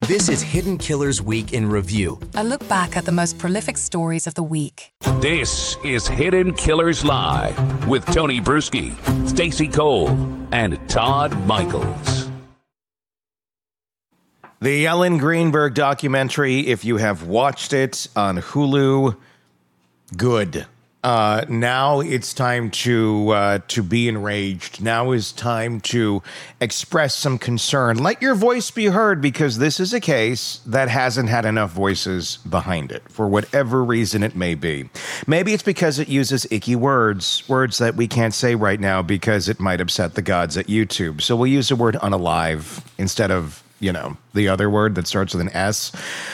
This is Hidden Killers Week in Review. A look back at the most prolific stories of the week. This is Hidden Killers Live with Tony Bruschi, Stacey Cole, and Todd Michaels. The Ellen Greenberg documentary, if you have watched it on Hulu, good. Now it's time to be enraged. Now is time to express some concern. Let your voice be heard, because this is a case that hasn't had enough voices behind it, for whatever reason it may be. Maybe it's because it uses icky words that we can't say right now because it might upset the gods at YouTube. So we'll use the word unalive instead of, the other word that starts with an S.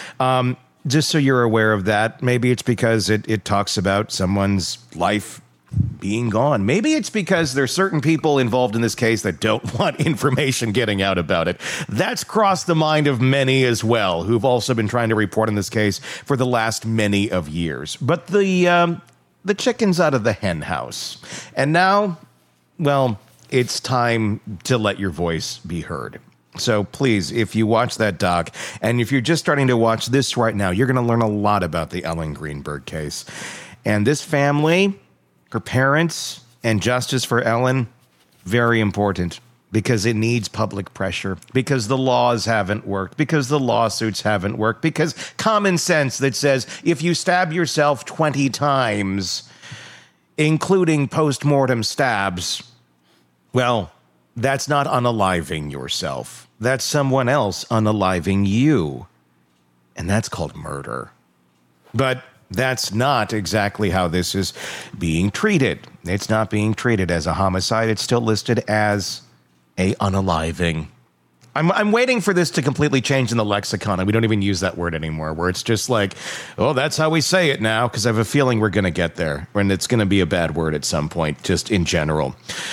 Just so you're aware of that. Maybe it's because it talks about someone's life being gone. Maybe it's because there's certain people involved in this case that don't want information getting out about it. That's crossed the mind of many as well, who've also been trying to report on this case for the last many of years. But the chicken's out of the hen house. And now, well, it's time to let your voice be heard. So please, if you watch that doc, and if you're just starting to watch this right now, you're going to learn a lot about the Ellen Greenberg case. And this family, her parents, and justice for Ellen, very important, because it needs public pressure, because the laws haven't worked, because the lawsuits haven't worked, because common sense that says if you stab yourself 20 times, including post-mortem stabs, well, that's not unaliving yourself. That's someone else unaliving you. And that's called murder. But that's not exactly how this is being treated. It's not being treated as a homicide. It's still listed as a unaliving. I'm waiting for this to completely change in the lexicon, and we don't even use that word anymore, where it's just like, oh, that's how we say it now, because I have a feeling we're going to get there, and it's going to be a bad word at some point, just in general.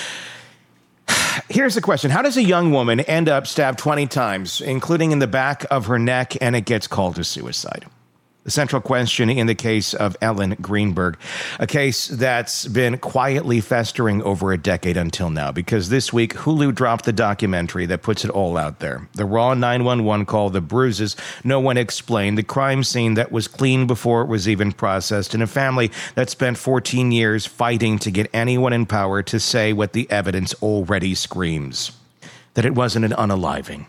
Here's the question. How does a young woman end up stabbed 20 times, including in the back of her neck, and it gets called a suicide? The central question in the case of Ellen Greenberg, a case that's been quietly festering over a decade until now, because this week Hulu dropped the documentary that puts it all out there. The raw 911 call, the bruises no one explained, the crime scene that was clean before it was even processed, and a family that spent 14 years fighting to get anyone in power to say what the evidence already screams, that it wasn't an unaliving.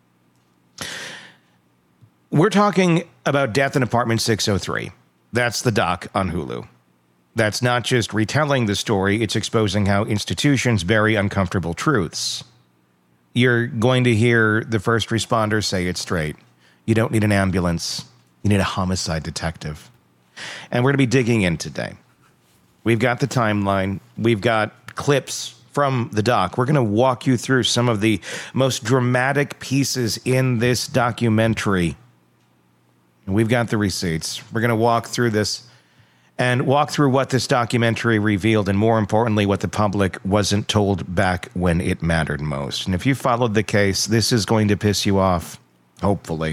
We're talking about Death in Apartment 603. That's the doc on Hulu. That's not just retelling the story, it's exposing how institutions bury uncomfortable truths. You're going to hear the first responder say it straight. You don't need an ambulance. You need a homicide detective. And we're going to be digging in today. We've got the timeline. We've got clips from the doc. We're going to walk you through some of the most dramatic pieces in this documentary. We've got the receipts. We're going to walk through this and walk through what this documentary revealed, and more importantly, what the public wasn't told back when it mattered most. And if you followed the case, this is going to piss you off, hopefully.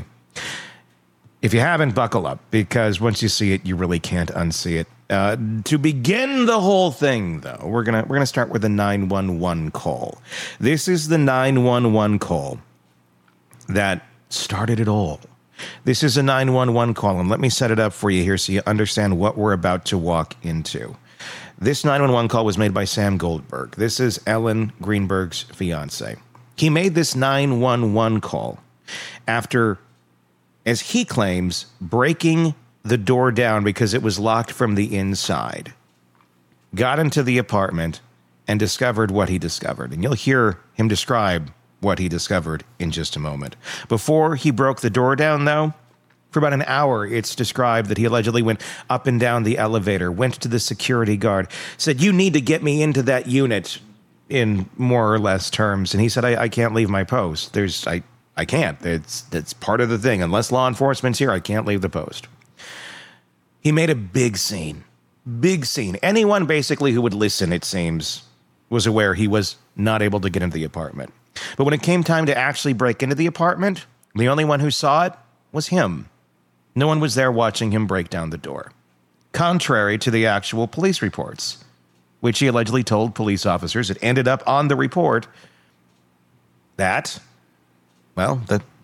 If you haven't, buckle up, because once you see it, you really can't unsee it. To begin the whole thing, though, we're gonna start with the 911 call. This is the 911 call that started it all. This is a 911 call, and let me set it up for you here so you understand what we're about to walk into. This 911 call was made by Sam Goldberg. This is Ellen Greenberg's fiance. He made this 911 call after, as he claims, breaking the door down because it was locked from the inside. Got into the apartment and discovered what he discovered. And you'll hear him describe what he discovered in just a moment. Before he broke the door down, though, for about an hour, it's described that he allegedly went up and down the elevator, went to the security guard, said, "You need to get me into that unit," in more or less terms. And he said, I can't leave my post. I can't. It's part of the thing. Unless law enforcement's here, I can't leave the post. He made a big scene. Big scene. Anyone basically who would listen, it seems, was aware he was not able to get into the apartment. But when it came time to actually break into the apartment, the only one who saw it was him. No one was there watching him break down the door. Contrary to the actual police reports, which he allegedly told police officers, it ended up on the report that, well,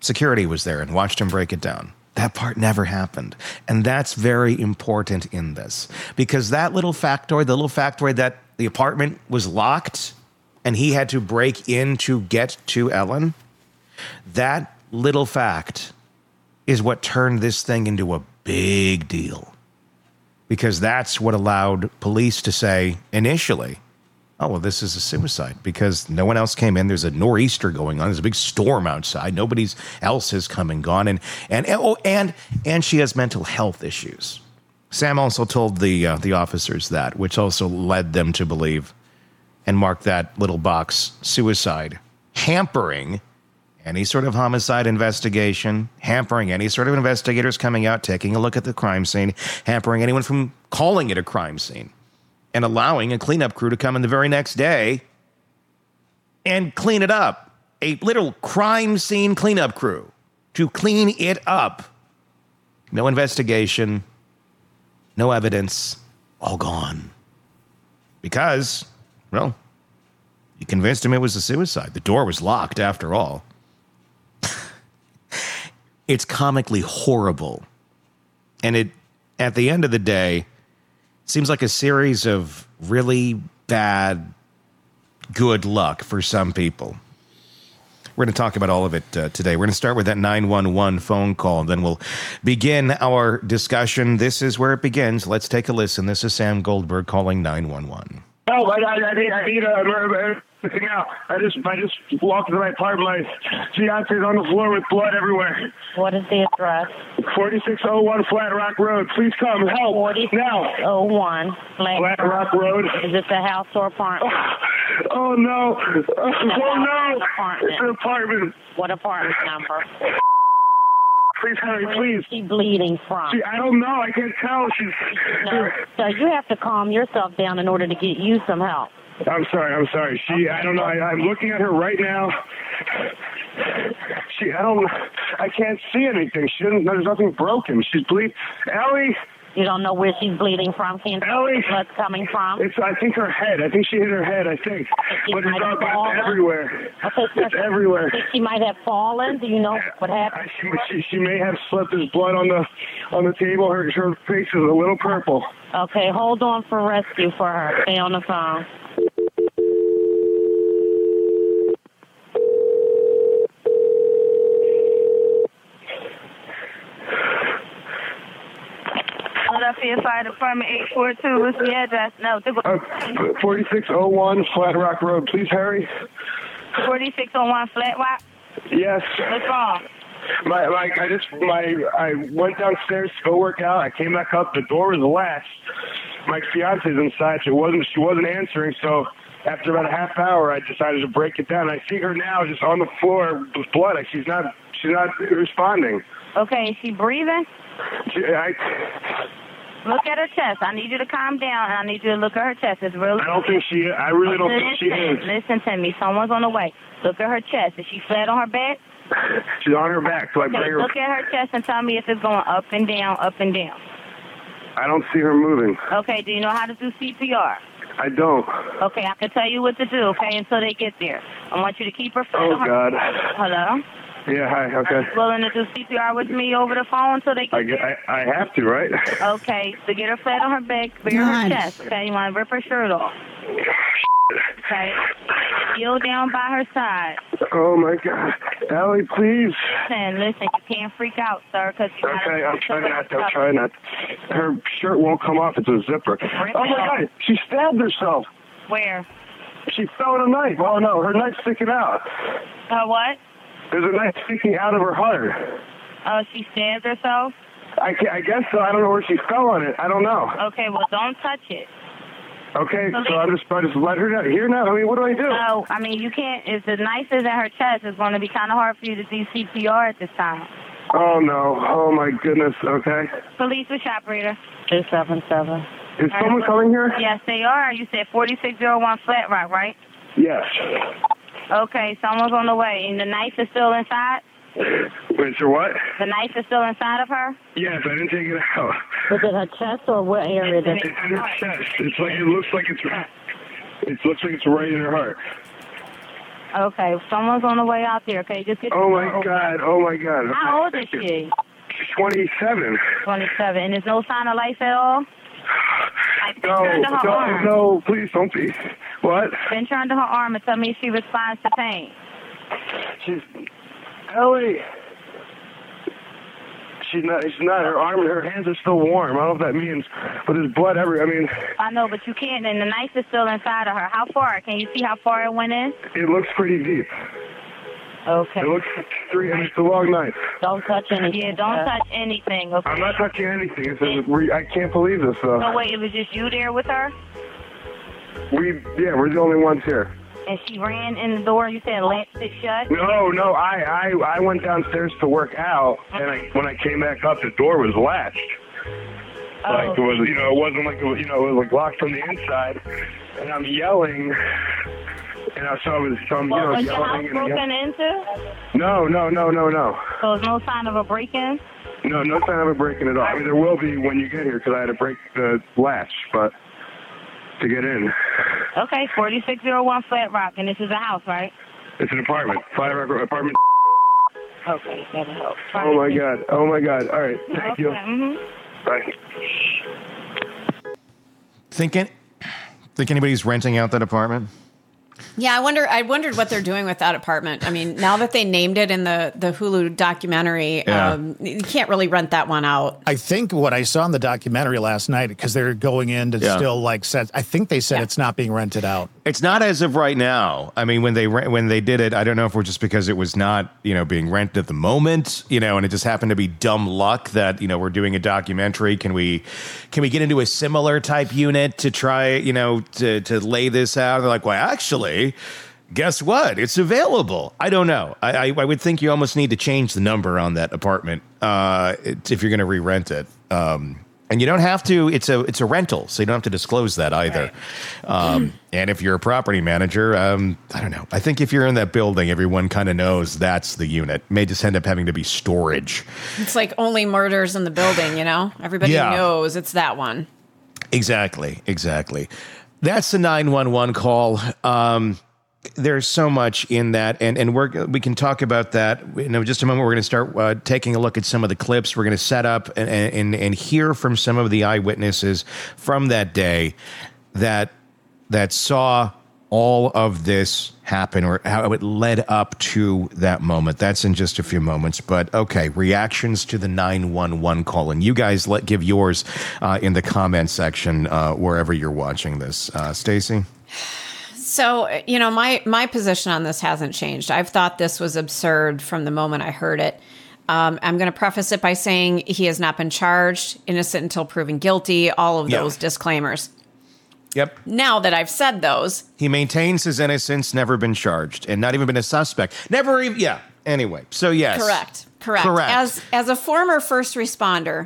security was there and watched him break it down. That part never happened. And that's very important in this. Because that little factoid, the little factoid that the apartment was locked and he had to break in to get to Ellen, that little fact is what turned this thing into a big deal. Because that's what allowed police to say initially, oh, well, this is a suicide because no one else came in. There's a nor'easter going on. There's a big storm outside. Nobody else has come and gone. And she has mental health issues. Sam also told the officers that, which also led them to believe and mark that little box suicide, hampering any sort of homicide investigation, hampering any sort of investigators coming out, taking a look at the crime scene, hampering anyone from calling it a crime scene, and allowing a cleanup crew to come in the very next day and clean it up. A little crime scene cleanup crew to clean it up. No investigation, no evidence, all gone. Because, well, you convinced him it was a suicide. The door was locked after all. It's comically horrible. And it, at the end of the day, seems like a series of really bad good luck for some people. We're going to talk about all of it today. We're going to start with that 911 phone call, and then we'll begin our discussion. This is where it begins. Let's take a listen. This is Sam Goldberg calling 911. Oh, I need everything out. I just walked into my apartment. My fiance's on the floor with blood everywhere. What is the address? 4601 Flat Rock Road. Please come help 4601 Flat Rock Road. Is this a house or apartment? Oh no! Oh no! Apartment. It's an apartment. What apartment number? Please hurry, Where please. is she bleeding from? I don't know. I can't tell. No. So you have to calm yourself down in order to get you some help. I'm sorry. I don't know. I'm looking at her right now. I can't see anything. There's nothing broken. She's bleeding. Ellie! You don't know where she's bleeding from? Can't you Ellie! where it's coming from? I think her head. I think she hit her head, I think. But it's everywhere. Okay, so it's everywhere. Think she might have fallen? Do you know what happened? She may have slipped. There's blood on the table. Her face is a little purple. Okay, hold on for rescue for her. Stay on the phone. Philadelphia Fire Department 842. What's the address? No, 4601 Flat Rock Road. Please hurry. 4601 Flat Rock? Yes. What's wrong? I went downstairs to go work out. I came back up. The door was latched. My fiance's inside. She wasn't answering. So after about a half hour, I decided to break it down. I see her now just on the floor with blood. She's not responding. Okay, is she breathing? Look at her chest. I need you to calm down, and I need you to look at her chest. It's really. I really don't think she is. Listen to me. Someone's on the way. Look at her chest. Is she flat on her back? She's on her back. So I bring her. Look at her chest and tell me if it's going up and down, up and down. I don't see her moving. Okay. Do you know how to do CPR? I don't. Okay, I can tell you what to do. Okay, until they get there. I want you to keep her flat. Oh on her. God. Hello. Yeah, hi, okay. Are you willing to do CPR with me over the phone until they get there? I have to, right? Okay, so get her flat on her back, bare her chest, okay? You want to rip her shirt off. Okay? Kneel down by her side. Oh, my God. Ellie, please. Listen, you can't freak out, sir, because you Okay, I'm trying not. Her shirt won't come off. It's a zipper. Oh, my God. She stabbed herself. Where? She fell with a knife. Oh, no, her knife's sticking out. What? There's a knife sticking out of her heart. Oh, she stabbed herself? I guess so. I don't know where she fell on it. I don't know. Okay, well, don't touch it. Okay, so I just let her down. Here now. I mean, what do I do? No, I mean, you can't. If the knife is at her chest, it's going to be kind of hard for you to do CPR at this time. Oh, no. Oh, my goodness. Okay. Police, which operator? 277. Is someone coming here? Yes, they are. You said 4601 Flat Rock, right? Yes. Okay, someone's on the way. And the knife is still inside? Wait, so what? The knife is still inside of her? Yes, I didn't take it out. Was it her chest or what area? It's in her chest. It looks like it's right in her heart. Okay, someone's on the way out there. Okay, just get. Oh my God! Okay, How old is thank you. she? She's 27. 27. And there's no sign of life at all? Like, turn to her arm. No, please don't be. What? Then turn to her arm and tell me if she responds to pain. Ellie. She's not. Her arm and her hands are still warm. I don't know if that means, but there's blood everywhere. I mean. I know, but you can't. And the knife is still inside of her. How far? Can you see how far it went in? It looks pretty deep. Okay. It looks it's a long knife. Don't touch anything. Yeah, don't touch anything. Okay. I'm not touching anything. I can't believe this though. So wait, it was just you there with her? We're the only ones here. And she ran in the door. You said latched it shut. No. I went downstairs to work out, and when I came back up, the door was latched. Like it was, it wasn't like it was, it was like locked from the inside. And I'm yelling, and I saw was some, Was yelling. your house broken into? No. So there's no sign of a break-in? No sign of a break-in at all. I mean, there will be when you get here because I had to break the latch, but to get in. Okay, 4601 Flat Rock, and this is a house, right? It's an apartment. Flat Rock apartment. Okay, that'll help. Oh my God. All right. Thank you. Mm-hmm. Bye. Think anybody's renting out that apartment? Yeah, I wondered what they're doing with that apartment. I mean, now that they named it in the Hulu documentary, you can't really rent that one out. I think what I saw in the documentary last night, because they're going in to still like set. I think they said it's not being rented out. It's not as of right now. I mean, when they did it, I don't know if it was just because it was not, being rented at the moment, and it just happened to be dumb luck that, we're doing a documentary. Can we get into a similar type unit to try, to lay this out? They're like, well, actually, guess what? It's available. I don't know. I would think you almost need to change the number on that apartment if you're going to re-rent it. And you don't have to. It's a rental, so you don't have to disclose that either. Right. And if you're a property manager, I don't know. I think if you're in that building, everyone kind of knows that's the unit. It may just end up having to be storage. It's like only murders in the building, Everybody knows it's that one. Exactly. That's the 911 call. There's so much in that, and we can talk about that in just a moment. We're going to start taking a look at some of the clips. We're going to set up and hear from some of the eyewitnesses from that day that saw all of this happen, or how it led up to that moment. That's in just a few moments. But okay, reactions to the 911 call, and you guys give yours in the comment section wherever you're watching this. Stacey? So, my position on this hasn't changed. I've thought this was absurd from the moment I heard it. I'm going to preface it by saying he has not been charged, innocent until proven guilty, all of those disclaimers. Yep. Now that I've said those. He maintains his innocence, never been charged, and not even been a suspect. Never even, Anyway, so yes. Correct. As a former first responder,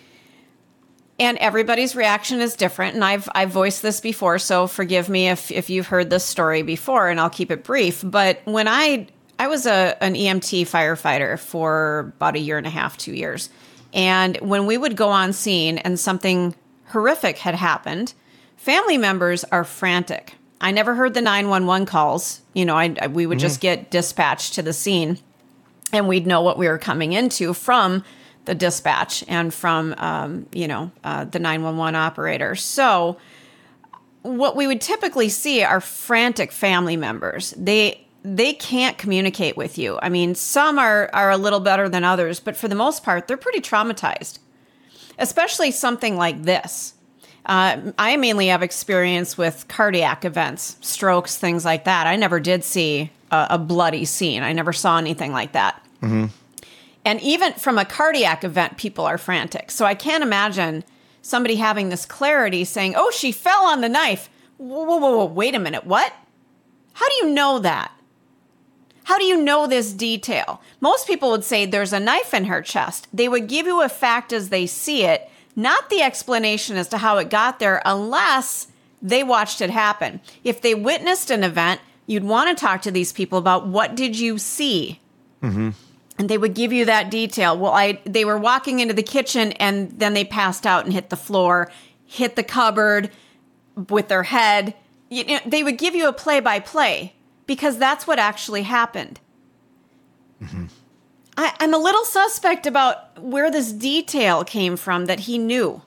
and everybody's reaction is different, and I've voiced this before, so forgive me if you've heard this story before, and I'll keep it brief. But when I was an EMT firefighter for about 1.5 years, 2 years, and when we would go on scene and something horrific had happened, family members are frantic. I never heard the 911 calls. We would just get dispatched to the scene, and we'd know what we were coming into from the dispatch and from, the 911 operator. So what we would typically see are frantic family members. They can't communicate with you. I mean, some are a little better than others, but for the most part, they're pretty traumatized, especially something like this. I mainly have experience with cardiac events, strokes, things like that. I never did see a bloody scene. I never saw anything like that. Mm-hmm. And even from a cardiac event, people are frantic. So I can't imagine somebody having this clarity saying, oh, she fell on the knife. Whoa, wait a minute, what? How do you know that? How do you know this detail? Most people would say there's a knife in her chest. They would give you a fact as they see it, not the explanation as to how it got there, unless they watched it happen. If they witnessed an event, you'd want to talk to these people about what did you see? Mm-hmm. And they would give you that detail. Well, they were walking into the kitchen and then they passed out and hit the floor, hit the cupboard with their head. They would give you a play-by-play. because that's what actually happened. Mm-hmm. I'm a little suspect about where this detail came from that he knew.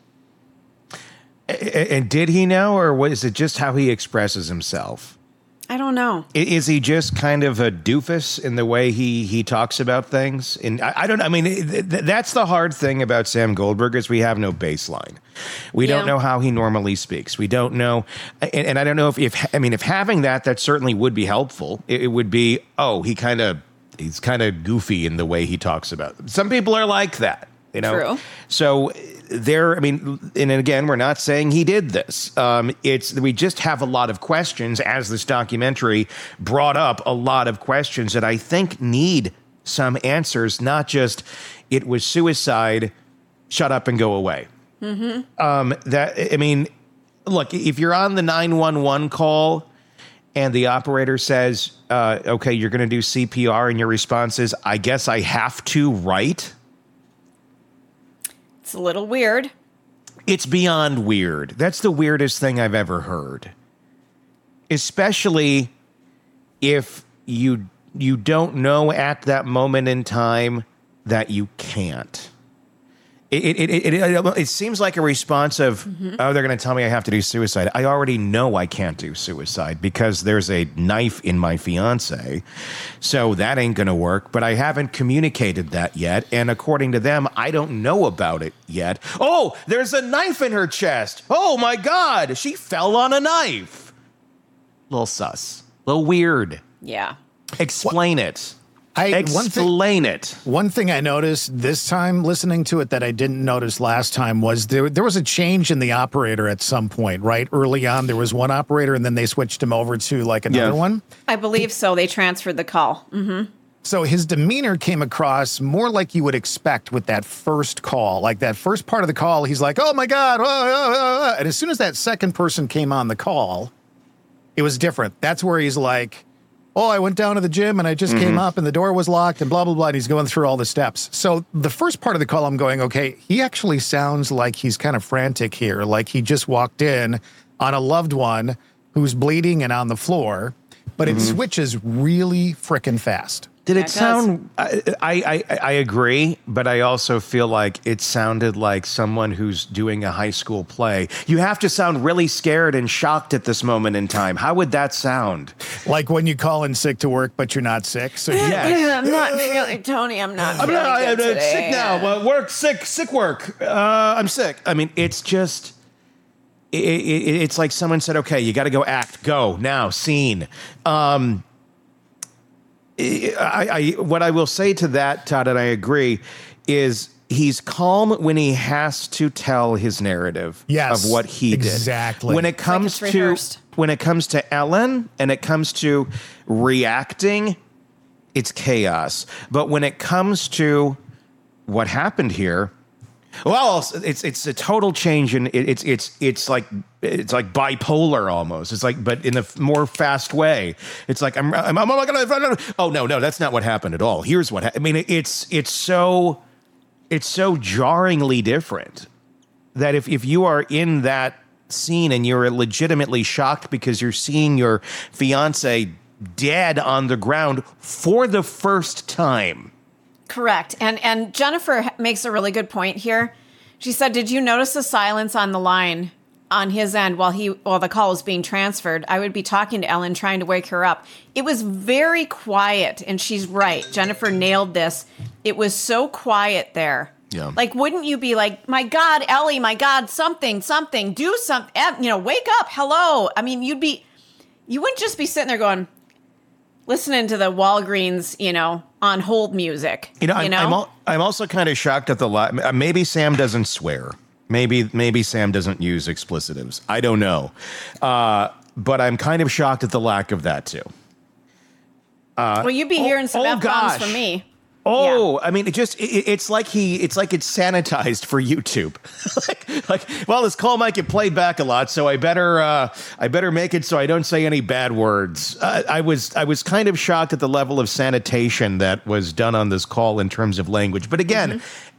And did he know, or was it just how he expresses himself? I don't know. Is he just kind of a doofus in the way he talks about things? And I don't know. I mean, that's the hard thing about Sam Goldberg is we have no baseline. We don't know how he normally speaks. We don't know. And I don't know if having that certainly would be helpful. It would be, he's kind of goofy in the way he talks about them. Some people are like that, you know? True. So and again, we're not saying he did this. We just have a lot of questions, as this documentary brought up a lot of questions that I think need some answers, not just, it was suicide, shut up and go away. Mm-hmm. Look, if you're on the 911 call and the operator says, okay, you're going to do CPR, and your response is, I guess I have to, right? It's a little weird. It's beyond weird. That's the weirdest thing I've ever heard. Especially if you don't know at that moment in time that you can't. It seems like a response of, they're going to tell me I have to do suicide. I already know I can't do suicide because there's a knife in my fiance. So that ain't going to work. But I haven't communicated that yet. And according to them, I don't know about it yet. Oh, there's a knife in her chest. Oh, my God. She fell on a knife. Little sus. Little weird. Yeah. Explain it. Explain it. One thing I noticed this time listening to it that I didn't notice last time was there was a change in the operator at some point, right? Early on, there was one operator, and then they switched him over to like another one. I believe so. They transferred the call. Mm-hmm. So his demeanor came across more like you would expect with that first call. Like that first part of the call, he's like, oh, my God. And as soon as that second person came on the call, it was different. That's where he's like, oh, I went down to the gym and I just came up and the door was locked and blah, blah, blah. And he's going through all the steps. So the first part of the call, I'm going, okay, he actually sounds like he's kind of frantic here. Like he just walked in on a loved one who's bleeding and on the floor, but it switches really frickin' fast. Did it sound? I agree, but I also feel like it sounded like someone who's doing a high school play. You have to sound really scared and shocked at this moment in time. How would that sound? Like when you call in sick to work, but you're not sick. So I'm not feeling, Tony. I'm sick now. Work sick work. I'm sick. I mean, it's just. It's like someone said, "Okay, you got to go act. Go now. Scene." What I will say to that, Todd, and I agree, is he's calm when he has to tell his narrative of what he did. Exactly. When it comes to Ellen and it comes to reacting, it's chaos. But when it comes to what happened here, well, it's a total change, and it's like bipolar almost. It's like, but in a more fast way. It's like I'm oh my God, oh no, that's not what happened at all. Here's what I mean. It's so jarringly different that if you are in that scene and you're legitimately shocked because you're seeing your fiance dead on the ground for the first time. Correct. And Jennifer makes a really good point here. She said, did you notice the silence on the line on his end while the call was being transferred? I would be talking to Ellen, trying to wake her up. It was very quiet, and she's right. Jennifer nailed this. It was so quiet there. Yeah. Like, wouldn't you be like, my God, Ellie, my God, something, do something, wake up, hello. I mean, you wouldn't just be sitting there going, listening to the Walgreens, on hold music. I'm also kind of shocked at the lot. Maybe Sam doesn't swear. Maybe Sam doesn't use explicitives. I don't know. But I'm kind of shocked at the lack of that too. Well, you'd be hearing some F-bombs from me. Oh, yeah. I mean, it's like it's sanitized for YouTube. well, this call might get played back a lot, so I better make it so I don't say any bad words. I was kind of shocked at the level of sanitation that was done on this call in terms of language. But again,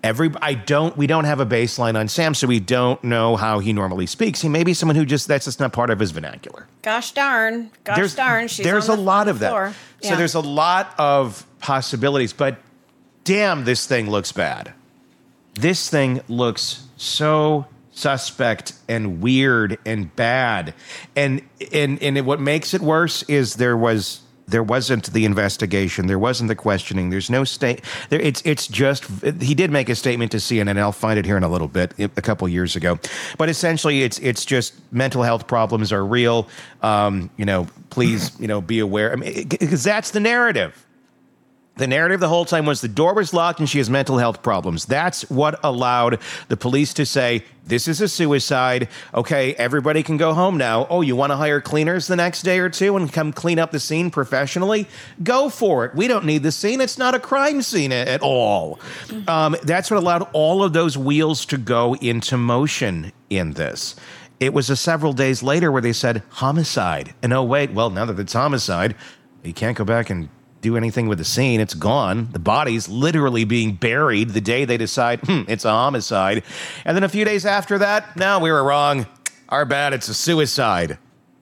We don't have a baseline on Sam, so we don't know how he normally speaks. He may be someone who that's just not part of his vernacular. Gosh darn. She's there's on a lot of that. floor. So Yeah. there's a lot of possibilities, but damn, this thing looks bad. This thing looks so suspect and weird and bad. And what makes it worse is there wasn't the investigation. There wasn't the questioning. There's no it's just, he did make a statement to CNN. I'll find it here in a little bit, a couple years ago. But essentially, it's just mental health problems are real. Please, be aware. I mean, because that's the narrative. The narrative the whole time was the door was locked and she has mental health problems. That's what allowed the police to say, this is a suicide. Okay, everybody can go home now. Oh, you want to hire cleaners the next day or two and come clean up the scene professionally? Go for it. We don't need the scene. It's not a crime scene at all. That's what allowed all of those wheels to go into motion in this. It was several days later where they said homicide. And oh, wait, well, now that it's homicide, you can't go back and do anything with the scene. It's gone. The body's literally being buried the day they decide it's a homicide. And then a few days after that, no, we were wrong. Our bad, it's a suicide.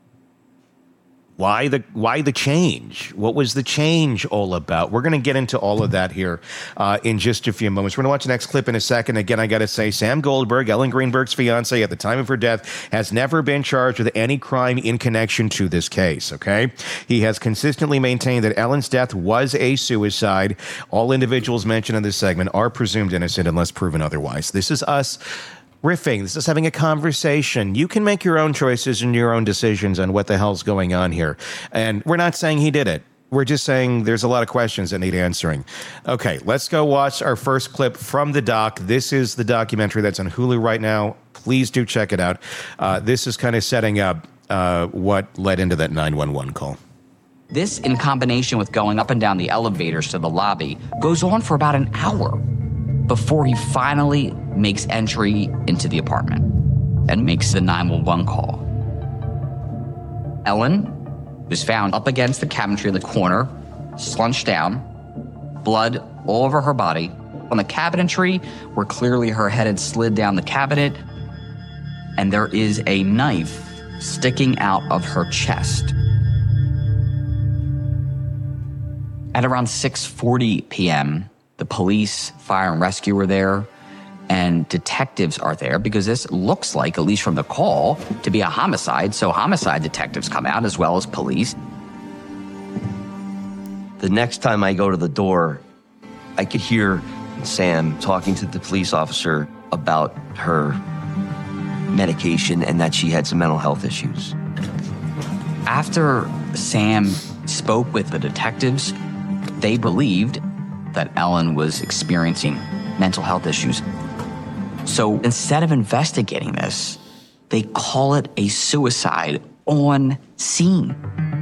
Why the change? What was the change all about? We're going to get into all of that here in just a few moments. We're going to watch the next clip in a second. Again, I got to say, Sam Goldberg, Ellen Greenberg's fiance at the time of her death, has never been charged with any crime in connection to this case, okay? He has consistently maintained that Ellen's death was a suicide. All individuals mentioned in this segment are presumed innocent unless proven otherwise. This is us riffing. This is having a conversation. You can make your own choices and your own decisions on what the hell's going on here. And we're not saying he did it. We're just saying there's a lot of questions that need answering. Okay, let's go watch our first clip from the doc. This is the documentary that's on Hulu right now. Please do check it out. This is kind of setting up what led into that 911 call. This, in combination with going up and down the elevators to the lobby, goes on for about an hour before he finally makes entry into the apartment and makes the 911 call. Ellen was found up against the cabinetry in the corner, slunched down, blood all over her body. On the cabinetry, where clearly her head had slid down the cabinet, and there is a knife sticking out of her chest. At around 6:40 p.m., the police, fire and rescue were there, and detectives are there because this looks like, at least from the call, to be a homicide. So homicide detectives come out as well as police. The next time I go to the door, I could hear Sam talking to the police officer about her medication and that she had some mental health issues. After Sam spoke with the detectives, they believed that Ellen was experiencing mental health issues. So instead of investigating this, they call it a suicide on scene.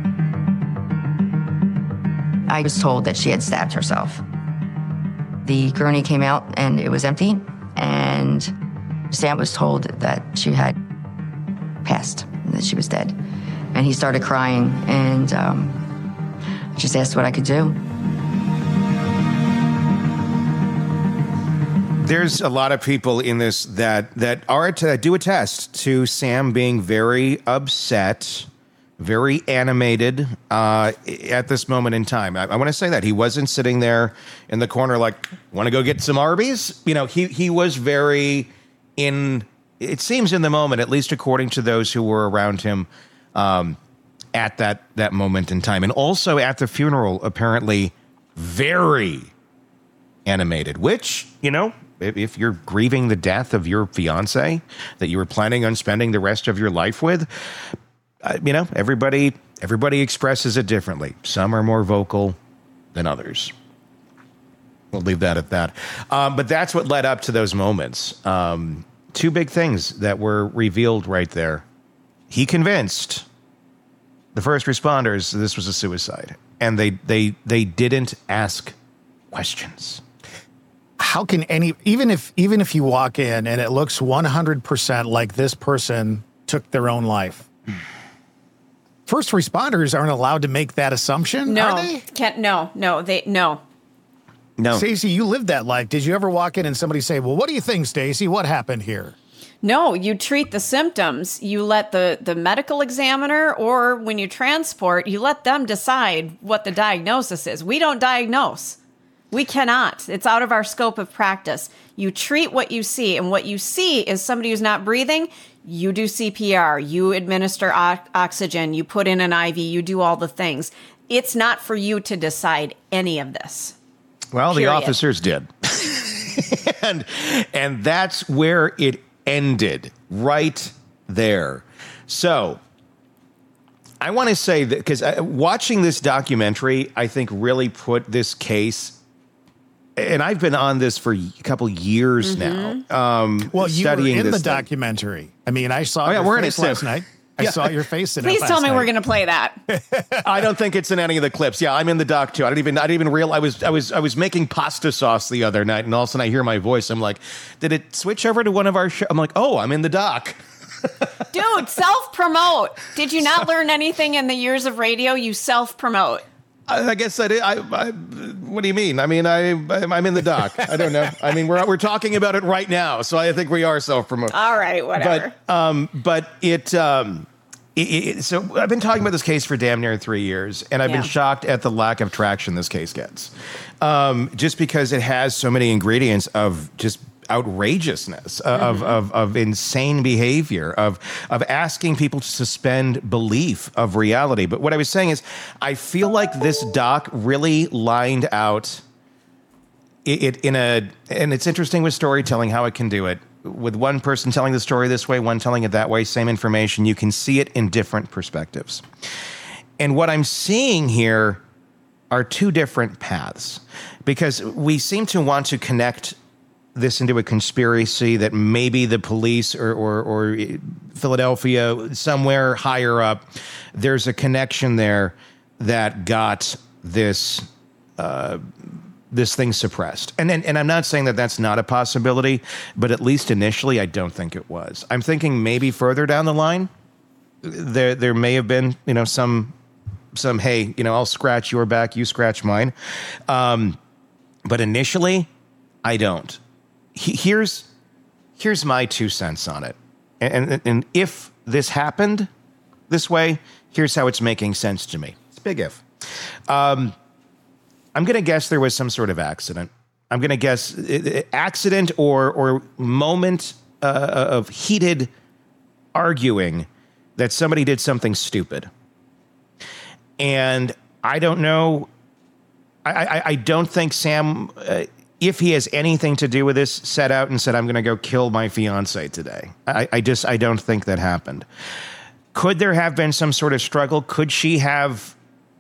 I was told that she had stabbed herself. The gurney came out and it was empty, and Sam was told that she had passed, that she was dead. And he started crying, and I just asked what I could do. There's a lot of people in this that do attest to Sam being very upset, very animated at this moment in time. I want to say that he wasn't sitting there in the corner like, want to go get some Arby's? You know, he was very it seems in the moment, at least according to those who were around him at that moment in time. And also at the funeral, apparently very animated, which, you know, if you're grieving the death of your fiance that you were planning on spending the rest of your life with, you know, everybody expresses it differently. Some are more vocal than others. We'll leave that at that. But that's what led up to those moments. Two big things that were revealed right there. He convinced the first responders this was a suicide, and they didn't ask questions. How can even if you walk in and it looks 100% like this person took their own life, first responders aren't allowed to make that assumption, No, are they? no. No. Stacey, you lived that life. Did you ever walk in and somebody say, well, what do you think, Stacey? What happened here? No, you treat the symptoms. You let the medical examiner, or when you transport, you let them decide what the diagnosis is. We don't diagnose. We cannot. It's out of our scope of practice. You treat what you see, and what you see is somebody who's not breathing. You do CPR, you administer oxygen, you put in an IV, you do all the things. It's not for you to decide any of this. Well, Period. the officers did. and that's where it ended, right there. So I want to say that because watching this documentary, I think really put this case, and I've been on this for a couple years now. Well, you were studying in this the documentary. I mean, I saw we're your in face it last too. night. I saw your face in it Please last tell me night. we're going to play that. I don't think it's in any of the clips. Yeah, I'm in the doc too. I didn't even realize I was making pasta sauce the other night, and all of a sudden I hear my voice. I'm like, did it switch over to one of our shows? I'm like, oh, I'm in the doc. Dude, self-promote. Did you not learn anything in the years of radio? You self-promote. I guess I did. What do you mean? I mean, I'm in the doc. I don't know. I mean, we're talking about it right now, so I think we are self-promoting. All right, whatever. But so I've been talking about this case for damn near 3 years, and I've been shocked at the lack of traction this case gets, just because it has so many ingredients of just outrageousness, of insane behavior, of asking people to suspend belief of reality. But what I was saying is, I feel like this doc really lined out it and it's interesting with storytelling how it can do it. With one person telling the story this way, one telling it that way, same information, you can see it in different perspectives. And what I'm seeing here are two different paths, because we seem to want to connect this into a conspiracy that maybe the police or Philadelphia, somewhere higher up, there's a connection there that got this this thing suppressed. And I'm not saying that that's not a possibility, but at least initially, I don't think it was. I'm thinking maybe further down the line, there may have been, some hey, I'll scratch your back, you scratch mine. But initially, I don't. Here's my 2 cents on it. And if this happened this way, here's how it's making sense to me. It's a big if. I'm going to guess there was some sort of accident. I'm going to guess accident or moment of heated arguing that somebody did something stupid. And I don't know. I don't think Sam, if he has anything to do with this, set out and said, I'm going to go kill my fiance today. I don't think that happened. Could there have been some sort of struggle? Could she have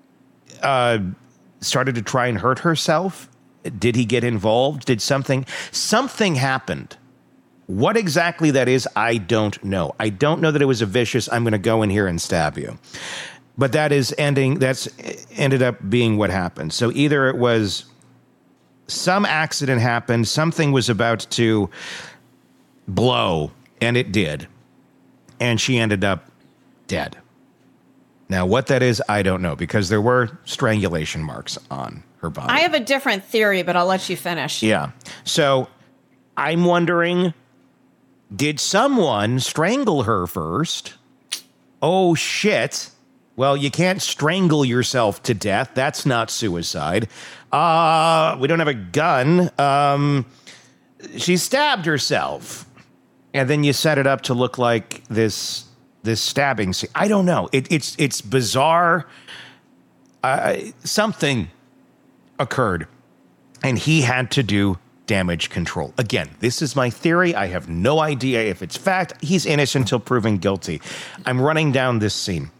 started to try and hurt herself? Did he get involved? Did something happened? What exactly that is, I don't know. I don't know that it was a vicious, I'm going to go in here and stab you. But that's ended up being what happened. So either it was some accident happened, something was about to blow, and it did. And she ended up dead. Now, what that is, I don't know, because there were strangulation marks on her body. I have a different theory, but I'll let you finish. Yeah. So I'm wondering, did someone strangle her first? Oh, shit. Well, you can't strangle yourself to death. That's not suicide. We don't have a gun. She stabbed herself. And then you set it up to look like this stabbing scene. I don't know. It's bizarre. Something occurred, and he had to do damage control. Again, this is my theory. I have no idea if it's fact. He's innocent until proven guilty. I'm running down this scene.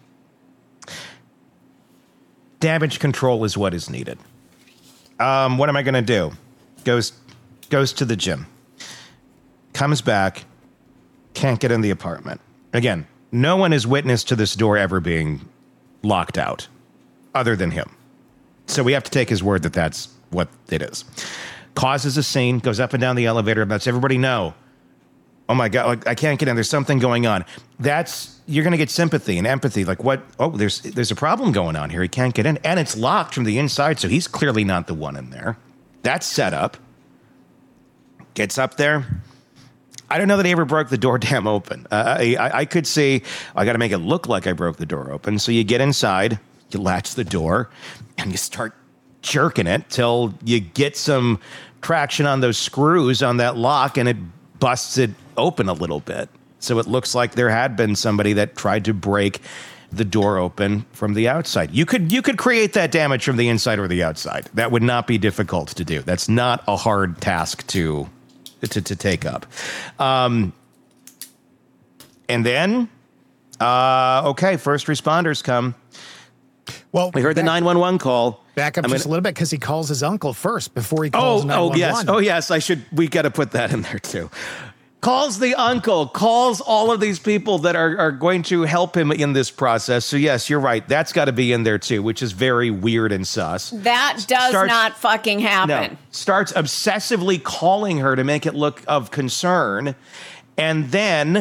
Damage control is what is needed. What am I going to do? Goes to the gym. Comes back. Can't get in the apartment. Again, no one is witness to this door ever being locked out other than him. So we have to take his word that that's what it is. Causes a scene, goes up and down the elevator, lets everybody know, oh my God, like, I can't get in. There's something going on. You're going to get sympathy and empathy. Like, what? Oh, there's a problem going on here. He can't get in. And it's locked from the inside, so he's clearly not the one in there. That's set up. Gets up there. I don't know that he ever broke the door damn open. I could see, I got to make it look like I broke the door open. So you get inside, you latch the door, and you start jerking it till you get some traction on those screws on that lock, and it busts it open a little bit. So it looks like there had been somebody that tried to break the door open from the outside. You could create that damage from the inside or the outside. That would not be difficult to do. That's not a hard task to take up. And then, first responders come. Well, we heard the 911 call. Back up just a little bit because he calls his uncle first before he calls 911. Oh yes. We got to put that in there too. Calls the uncle, calls all of these people that are going to help him in this process. So yes, you're right. That's got to be in there too, which is very weird and sus. That does not fucking happen. No, starts obsessively calling her to make it look of concern, and then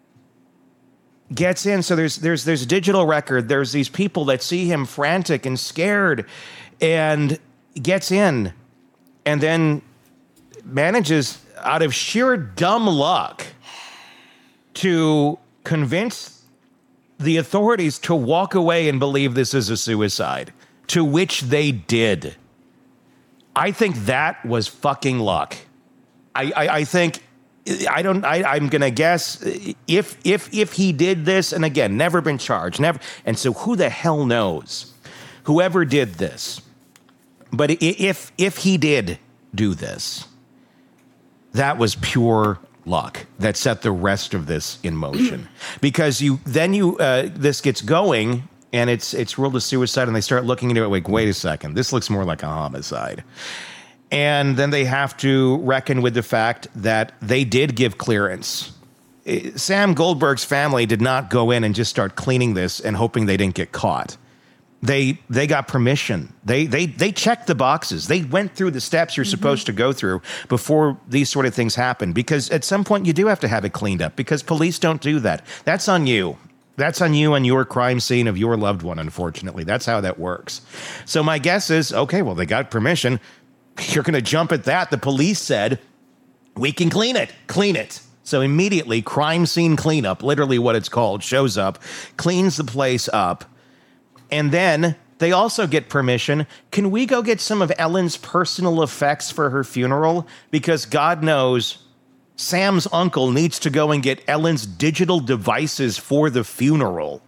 gets in. So there's a digital record. There's these people that see him frantic and scared, and gets in, and then manages, out of sheer dumb luck, to convince the authorities to walk away and believe this is a suicide, to which they did. I think that was fucking luck. I'm going to guess if he did this, and again, never been charged, never. And so who the hell knows? Whoever did this. But if he did do this, that was pure luck that set the rest of this in motion. Because this gets going, and it's ruled a suicide, and they start looking into it like, wait a second, this looks more like a homicide. And then they have to reckon with the fact that they did give clearance. Sam Goldberg's family did not go in and just start cleaning this and hoping they didn't get caught. They got permission. They checked the boxes. They went through the steps you're supposed to go through before these sort of things happen. Because at some point you do have to have it cleaned up, because police don't do that. That's on you. That's on you and your crime scene of your loved one, unfortunately. That's how that works. So my guess is, okay, well, they got permission. You're going to jump at that. The police said, we can clean it. Clean it. So immediately, crime scene cleanup, literally what it's called, shows up, cleans the place up. And then they also get permission. Can we go get some of Ellen's personal effects for her funeral? Because God knows Sam's uncle needs to go and get Ellen's digital devices for the funeral.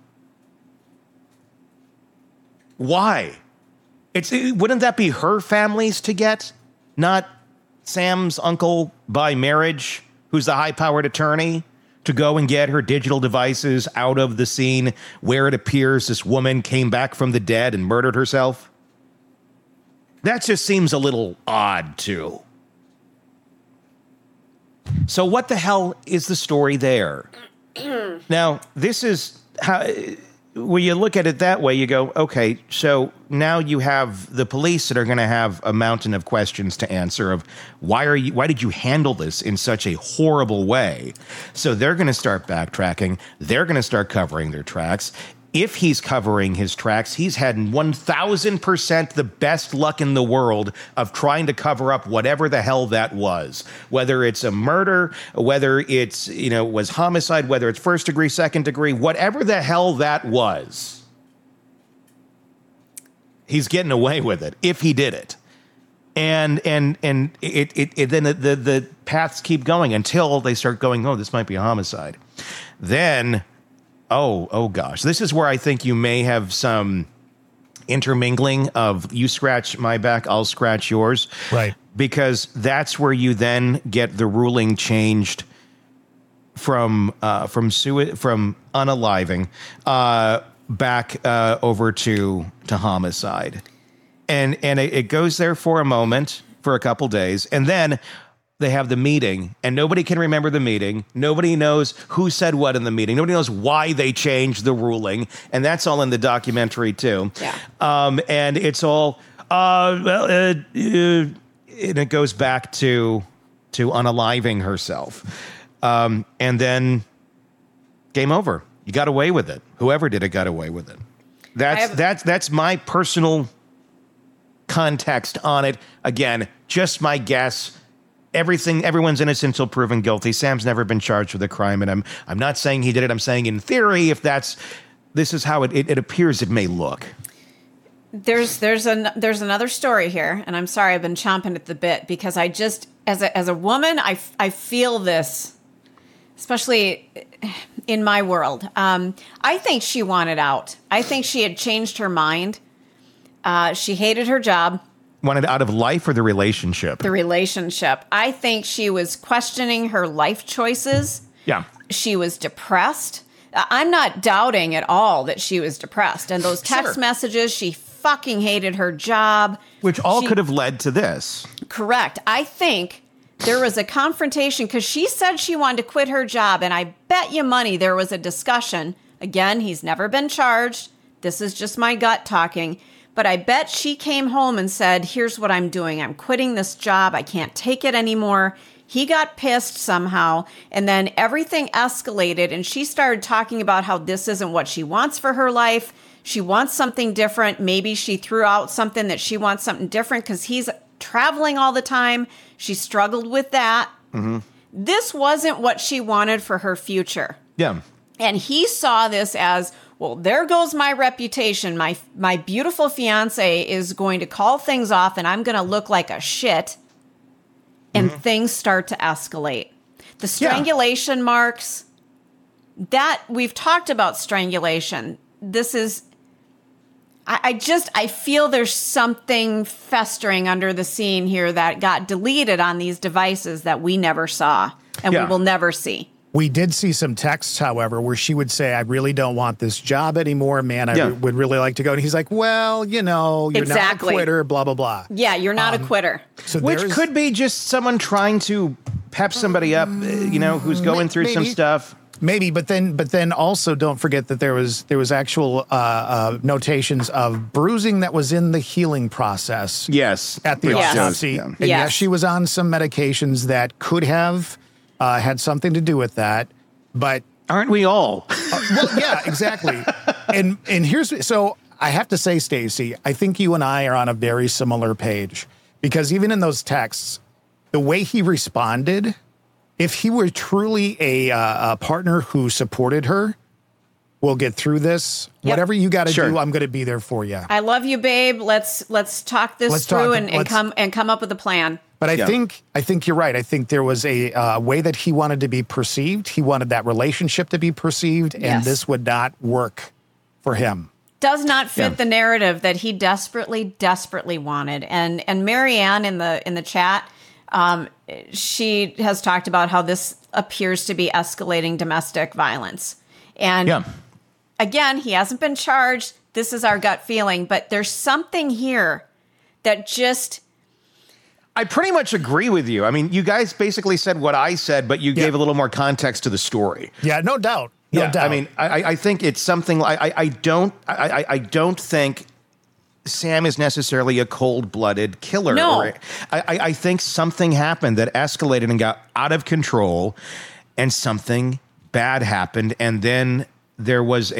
Why? Wouldn't that be her family's to get? Not Sam's uncle by marriage, who's the high-powered attorney, to go and get her digital devices out of the scene where it appears this woman came back from the dead and murdered herself? That just seems a little odd, too. So what the hell is the story there? Now, this is how, when you look at it that way, you go, okay, so now you have the police that are going to have a mountain of questions to answer of why did you handle this in such a horrible way? So they're going to start backtracking. They're going to start covering their tracks. If he's covering his tracks, he's had 1,000% the best luck in the world of trying to cover up whatever the hell that was. Whether it's a murder, whether it's, was homicide, whether it's first degree, second degree, whatever the hell that was. He's getting away with it if he did it. And then the paths keep going until they start going, oh, this might be a homicide. Then Oh gosh. This is where I think you may have some intermingling of you scratch my back, I'll scratch yours. Right. Because that's where you then get the ruling changed from unaliving back over to homicide. And it goes there for a moment, for a couple days, and then they have the meeting, and nobody can remember the meeting. Nobody knows who said what in the meeting. Nobody knows why they changed the ruling, and that's all in the documentary too. Yeah. And it's all and it goes back to unaliving herself, and then game over. You got away with it. Whoever did it got away with it. That's my personal context on it. Again, just my guess. Everyone's innocent until proven guilty. Sam's never been charged with a crime, and I'm not saying he did it. I'm saying in theory, if this is how it appears it may look. There's another story here, and I'm sorry I've been chomping at the bit because I just as a woman I feel this, especially in my world. I think she wanted out. I think she had changed her mind. She hated her job. Wanted out of life or the relationship? The relationship. I think she was questioning her life choices. Yeah. She was depressed. I'm not doubting at all that she was depressed. And those text messages, she fucking hated her job. Which all could have led to this. Correct. I think there was a confrontation because she said she wanted to quit her job. And I bet you money there was a discussion. Again, he's never been charged. This is just my gut talking. But I bet she came home and said, here's what I'm doing. I'm quitting this job. I can't take it anymore. He got pissed somehow. And then everything escalated. And she started talking about how this isn't what she wants for her life. She wants something different. Maybe she threw out something that she wants something different because he's traveling all the time. She struggled with that. Mm-hmm. This wasn't what she wanted for her future. Yeah. And he saw this as, well, there goes my reputation. My beautiful fiance is going to call things off and I'm going to look like a shit. And things start to escalate. The strangulation marks, that we've talked about strangulation. This is, I feel there's something festering under the scene here that got deleted on these devices that we never saw and we will never see. We did see some texts, however, where she would say, I really don't want this job anymore, man. I would really like to go. And he's like, well, you're not a quitter, blah, blah, blah. Yeah, you're not a quitter. So which could be just someone trying to pep somebody up, who's going through some stuff. Maybe, but then also don't forget that there was actual notations of bruising that was in the healing process. Yes. At the autopsy. And yes, she was on some medications that could have had something to do with that, but aren't we all? Well, yeah, exactly. And so I have to say, Stacey, I think you and I are on a very similar page because even in those texts, the way he responded, if he were truly a partner who supported her, we'll get through this. Yep. Whatever you got to do, I'm going to be there for you. I love you, babe. Let's talk this through and come up with a plan. But I think you're right. I think there was a way that he wanted to be perceived. He wanted that relationship to be perceived, and this would not work for him. Does not fit the narrative that he desperately, desperately wanted. And Marianne in the chat, she has talked about how this appears to be escalating domestic violence. And again, he hasn't been charged. This is our gut feeling, but there's something here that just... I pretty much agree with you. I mean, you guys basically said what I said, but you gave a little more context to the story. Yeah, no doubt. No doubt. I mean, I think it's something I don't think Sam is necessarily a cold-blooded killer. No. I think something happened that escalated and got out of control, and something bad happened, and then there was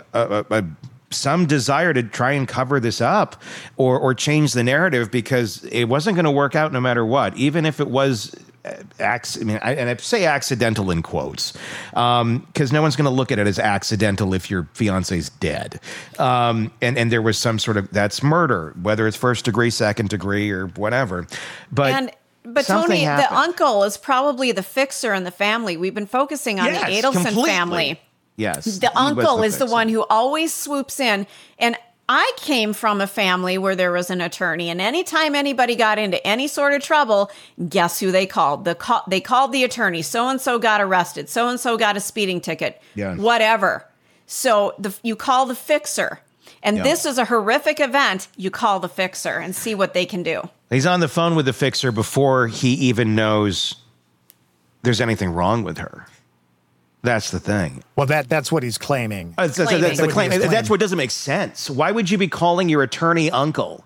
some desire to try and cover this up or change the narrative because it wasn't going to work out no matter what, even if it was and I say accidental in quotes because no one's going to look at it as accidental if your fiance's dead. And there was some sort of, that's murder, whether it's first degree, second degree, or whatever. But Tony, happened. The uncle is probably the fixer in the family. We've been focusing on the Adelson family. Yes. The uncle is the one who always swoops in. And I came from a family where there was an attorney. And anytime anybody got into any sort of trouble, guess who they called? They called the attorney. So-and-so got arrested. So-and-so got a speeding ticket. Yeah. Whatever. So you call the fixer. And this is a horrific event. You call the fixer and see what they can do. He's on the phone with the fixer before he even knows there's anything wrong with her. That's the thing. Well, that's what he's claiming. That's the claim. That's what doesn't make sense. Why would you be calling your attorney uncle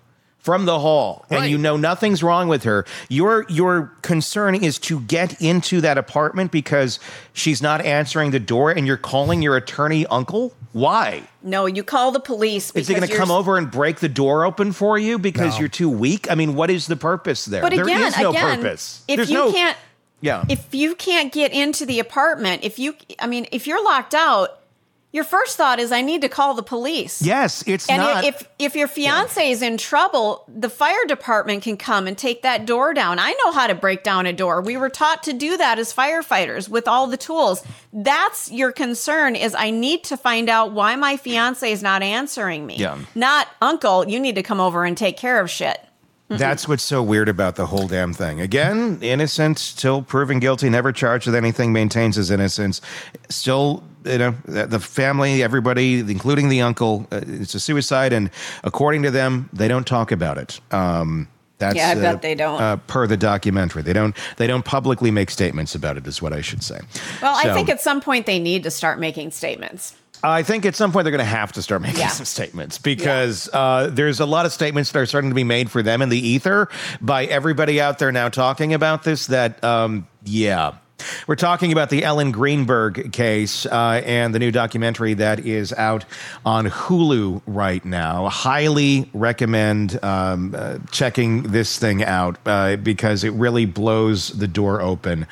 from the hall, and Right. you know nothing's wrong with her. Your concern is to get into that apartment because she's not answering the door, and you're calling your attorney uncle? Why? No, you call the police. Is he going to come over and break the door open for you because No. you're too weak? I mean, what is the purpose there? But There again, is no purpose. if There's you no, can't, yeah. if you can't get into the apartment, if you're locked out, your first thought is, I need to call the police. Yes, it's And not. if your fiance is in trouble, the fire department can come and take that door down. I know how to break down a door. We were taught to do that as firefighters with all the tools. That's your concern, is I need to find out why my fiance is not answering me. Yeah. Not, uncle, you need to come over and take care of shit. That's what's so weird about the whole damn thing. Again, innocent, still proven guilty, never charged with anything, maintains his innocence. Still, the family, everybody, including the uncle, it's a suicide, and according to them, they don't talk about it. That's, I bet they don't. Per the documentary, they don't publicly make statements about it, is what I should say. Well, I So- think at some point they need to start making statements. I think at some point they're going to have to start making some statements because there's a lot of statements that are starting to be made for them in the ether by everybody out there now talking about this that, We're talking about the Ellen Greenberg case and the new documentary that is out on Hulu right now. Highly recommend checking this thing out because it really blows the door open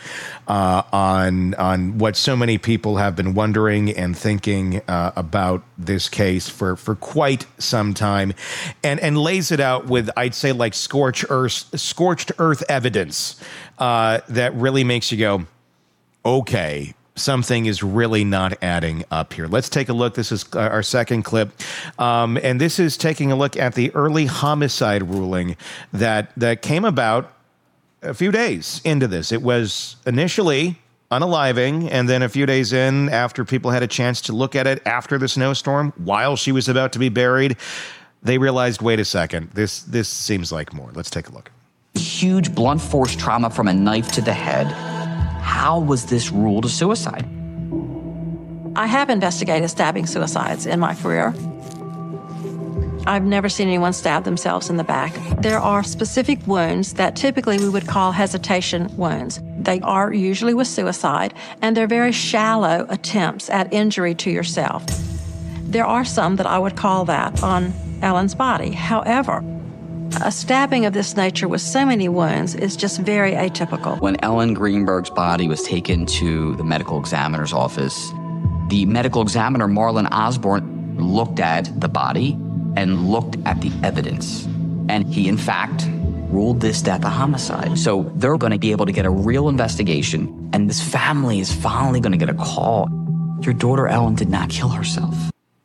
on what so many people have been wondering and thinking about this case for quite some time, and lays it out with, I'd say, like scorched earth evidence that really makes you go, okay, something is really not adding up here. Let's take a look. This is our second clip. And this is taking a look at the early homicide ruling that came about a few days into this. It was initially unaliving, and then a few days in, after people had a chance to look at it after the snowstorm, while she was about to be buried, they realized, wait a second, this seems like more. Let's take a look. Huge blunt force trauma from a knife to the head. How was this ruled a suicide? I have investigated stabbing suicides in my career. I've never seen anyone stab themselves in the back. There are specific wounds that typically we would call hesitation wounds. They are usually with suicide, and they're very shallow attempts at injury to yourself. There are some that I would call that on Ellen's body. However, a stabbing of this nature with so many wounds is just very atypical. When Ellen Greenberg's body was taken to the medical examiner's office, the medical examiner, Marlon Osborne, looked at the body and looked at the evidence. And he, in fact, ruled this death a homicide. So they're going to be able to get a real investigation, and this family is finally going to get a call. Your daughter, Ellen, did not kill herself.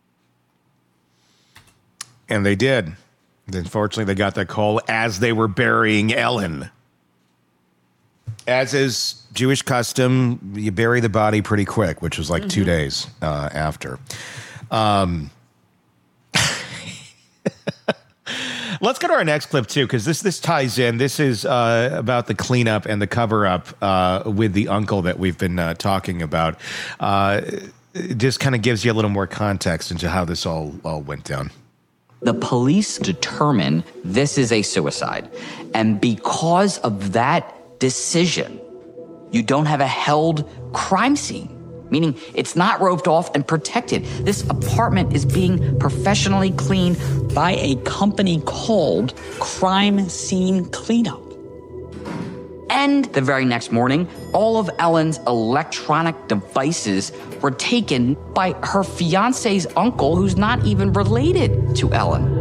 And they did. Unfortunately, they got that call as they were burying Ellen. As is Jewish custom, you bury the body pretty quick, which was like 2 days after. Let's go to our next clip, too, because this ties in. This is about the cleanup and the cover-up with the uncle that we've been talking about. It just kind of gives you a little more context into how this all went down. The police determine this is a suicide. And because of that decision, you don't have a held crime scene, meaning it's not roped off and protected. This apartment is being professionally cleaned by a company called Crime Scene Cleanup. And the very next morning, all of Ellen's electronic devices were taken by her fiance's uncle, who's not even related to Ellen.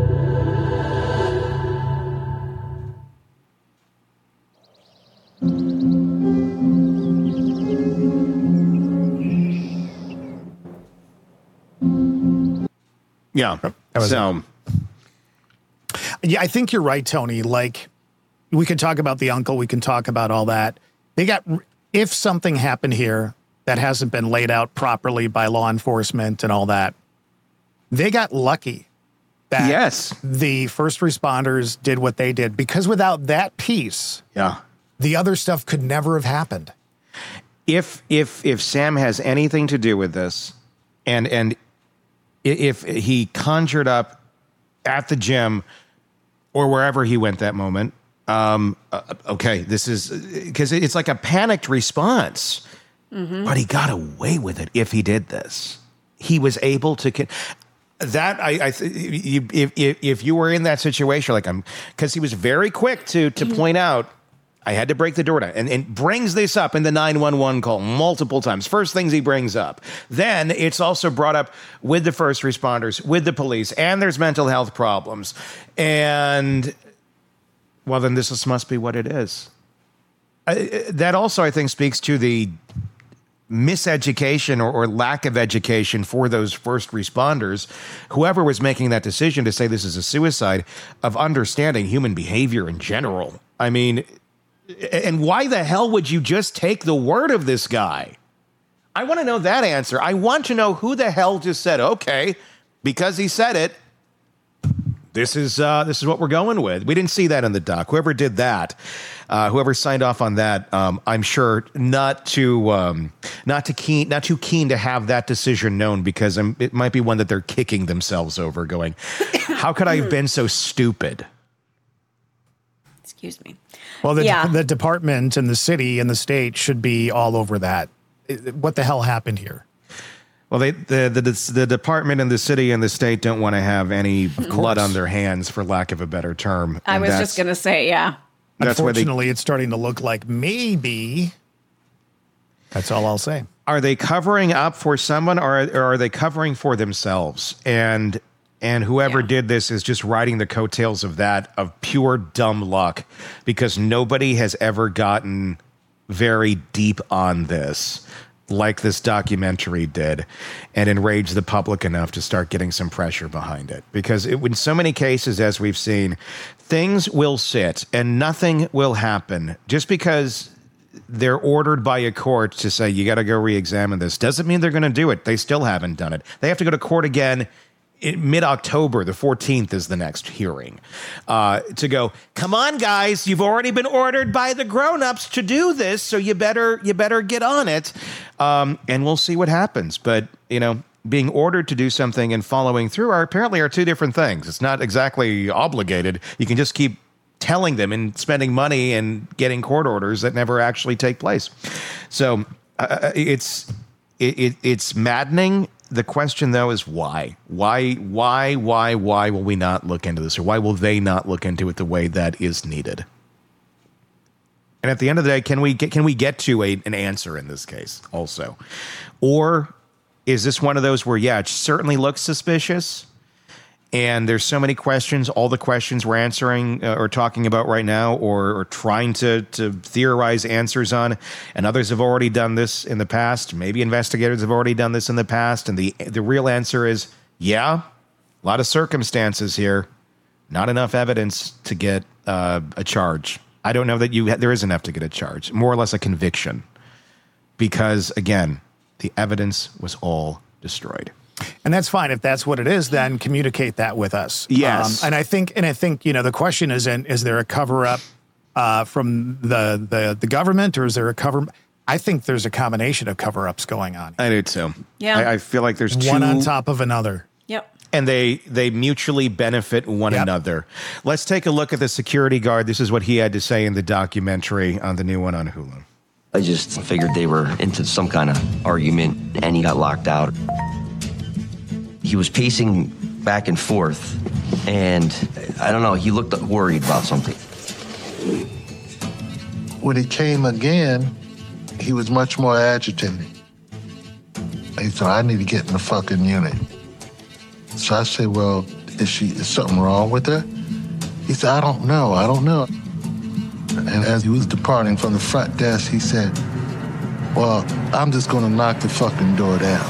Yeah. So, yeah, I think you're right, Tony. Like, we can talk about the uncle. We can talk about all that. If something happened here that hasn't been laid out properly by law enforcement and all that, they got lucky that the first responders did what they did, because without that piece, the other stuff could never have happened. If Sam has anything to do with this, and if he conjured up at the gym or wherever he went that moment. Okay, this is because it's like a panicked response, but he got away with it. If he did this, he was able to. If you were in that situation, like because he was very quick to point out, I had to break the door down, and brings this up in the 911 call multiple times. First things he brings up. Then it's also brought up with the first responders, with the police, and there's mental health problems. And, well, then this must be what it is. That also, I think, speaks to the miseducation or lack of education for those first responders, whoever was making that decision to say this is a suicide, of understanding human behavior in general. I mean, and why the hell would you just take the word of this guy? I want to know that answer. I want to know who the hell just said, okay, because he said it, this is what we're going with. We didn't see that in the doc. Whoever did that, whoever signed off on that, I'm sure not too keen to have that decision known, because it might be one that they're kicking themselves over, going, how could I have been so stupid? Excuse me. Well, the department and the city and the state should be all over that. What the hell happened here? Well, the department and the city and the state don't want to have any blood on their hands, for lack of a better term. I was just going to say, yeah. Unfortunately, it's starting to look like maybe. That's all I'll say. Are they covering up for someone, or are they covering for themselves? And whoever did this is just riding the coattails of that, of pure dumb luck, because nobody has ever gotten very deep on this like this documentary did, and enraged the public enough to start getting some pressure behind it. Because in so many cases, as we've seen, things will sit and nothing will happen just because they're ordered by a court to say, you got to go re-examine this. Doesn't mean they're going to do it. They still haven't done it. They have to go to court again in mid-October. The 14th is the next hearing, to go, come on, guys, you've already been ordered by the grown-ups to do this, so you better get on it, and we'll see what happens. But, being ordered to do something and following through apparently are two different things. It's not exactly obligated. You can just keep telling them and spending money and getting court orders that never actually take place. So it's maddening. The question, though, is why? Why will we not look into this? Or why will they not look into it the way that is needed? And at the end of the day, can we get to an answer in this case also? Or is this one of those where, it certainly looks suspicious, and there's so many questions, all the questions we're answering or talking about right now, or trying to theorize answers on, and others have already done this in the past. Maybe investigators have already done this in the past, and the real answer is, a lot of circumstances here, not enough evidence to get a charge. I don't know that there is enough to get a charge, more or less a conviction, because, again, the evidence was all destroyed. And that's fine. If that's what it is, then communicate that with us. Yes. And I think, the question is there a cover up from the government, or is there a cover? I think there's a combination of cover ups going on. I do too. Yeah. I feel like there's two, one on top of another. Yep. And they mutually benefit one another. Let's take a look at the security guard. This is what he had to say in the documentary on the new one on Hulu. I just figured they were into some kind of argument, and he got locked out. He was pacing back and forth, and I don't know, he looked worried about something. When he came again, he was much more agitated. He said, I need to get in the fucking unit. So I said, well, is something wrong with her? He said, I don't know. And as he was departing from the front desk, he said, well, I'm just gonna knock the fucking door down.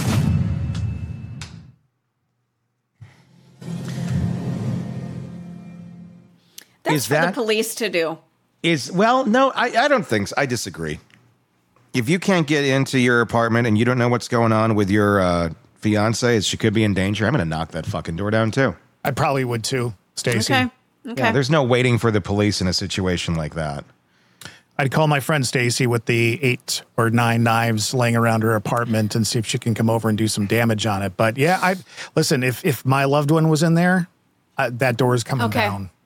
That's for the police to do. No, I don't think so. I disagree. If you can't get into your apartment and you don't know what's going on with your fiance, she could be in danger, I'm going to knock that fucking door down too. I probably would too, Stacey. Okay. Yeah, there's no waiting for the police in a situation like that. I'd call my friend Stacey with the 8 or 9 knives laying around her apartment and see if she can come over and do some damage on it. But listen, if my loved one was in there, that door is coming down.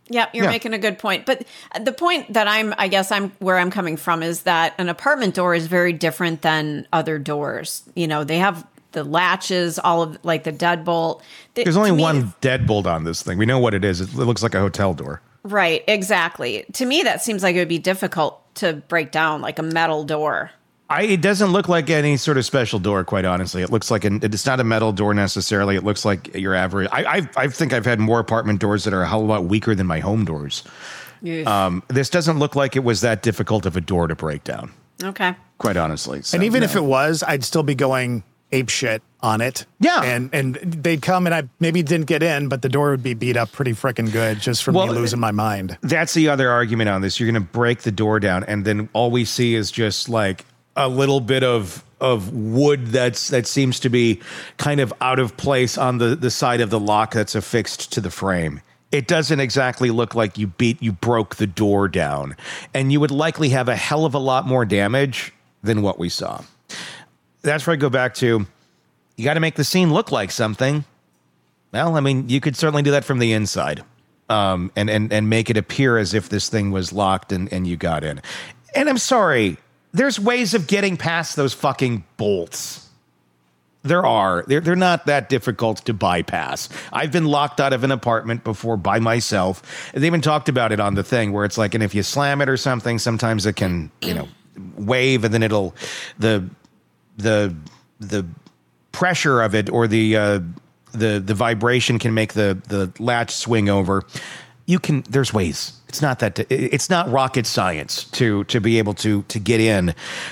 Yeah, you're making a good point. But the point that where I'm coming from is that an apartment door is very different than other doors. You know, they have the latches, all of like the deadbolt. There's only one deadbolt on this thing. We know what it is. It looks like a hotel door. Right, exactly. To me, that seems like it would be difficult to break down, like a metal door. It doesn't look like any sort of special door, quite honestly. It looks like it's not a metal door necessarily. It looks like your average. I think I've had more apartment doors that are a hell of a lot weaker than my home doors. This doesn't look like it was that difficult of a door to break down. Okay. Quite honestly. So, and even if it was, I'd still be going ape shit on it. Yeah. And they'd come and I maybe didn't get in, but the door would be beat up pretty freaking good just from me losing my mind. That's the other argument on this. You're going to break the door down, and then all we see is just like a little bit of wood that seems to be kind of out of place on the side of the lock that's affixed to the frame. It doesn't exactly look like you broke the door down, and you would likely have a hell of a lot more damage than what we saw. That's where I go back to, you got to make the scene look like something. Well, I mean, you could certainly do that from the inside, and make it appear as if this thing was locked and you got in. And I'm sorry, there's ways of getting past those fucking bolts. There are. They're not that difficult to bypass. I've been locked out of an apartment before by myself. They even talked about it on the thing where it's like, and if you slam it or something, sometimes it can, wave, and then it'll the pressure of it or the vibration can make the latch swing over. There's ways. It's not that it's not rocket science to be able to get in